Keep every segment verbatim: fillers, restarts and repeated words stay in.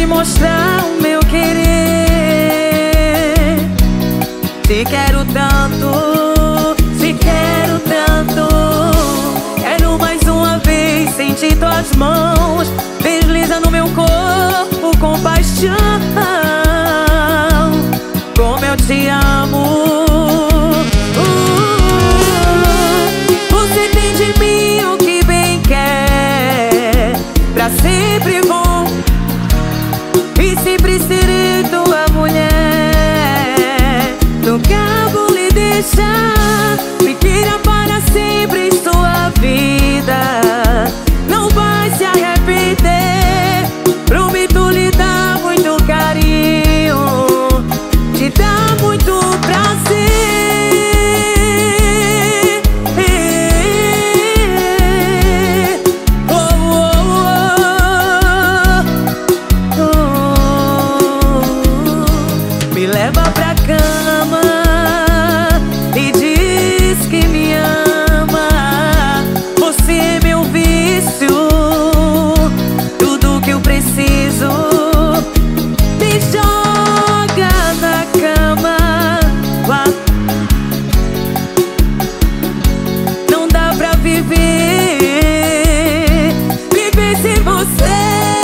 te mostrar o meu querer. Te quero tanto, te quero tanto. Quero mais uma vez sentir tuas mãos desliza no meu corpo com paixão. Como eu te amo. Sempre bom e sempre serei tua mulher. Nunca vou lhe deixar, me queira para sempre em sua vida. Não vai se arrepender, prometo lhe dar muito carinho, te dar muito prazer. Me leva pra cama e diz que me ama. Você é meu vício, tudo que eu preciso. Me joga na cama, não dá pra viver, viver sem você.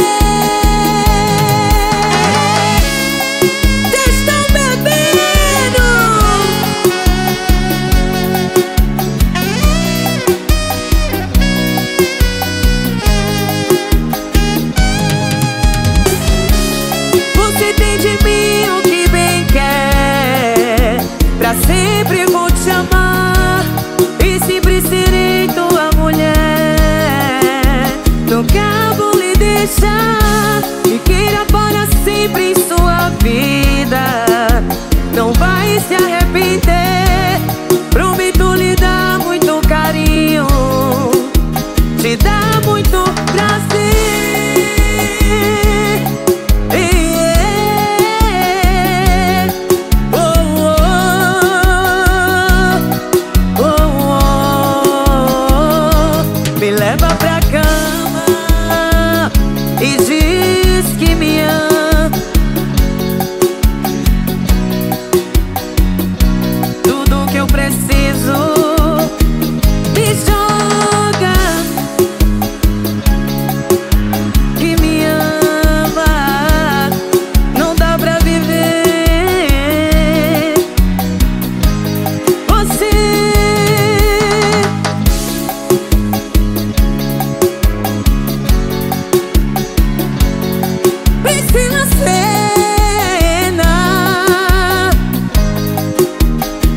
Sempre vou te amar e sempre serei tua mulher. Nunca vou lhe deixar, me queira para sempre em sua vida. Não vai se arrepender, prometo lhe dar muito carinho, te dar muito prazer. Me leva pra cama e diz que me ama. Tudo que eu preciso. Me joga, que me ama. Não dá pra viver. Você na cena.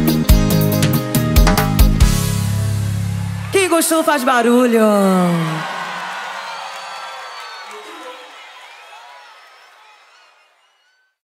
Quem gostou faz barulho.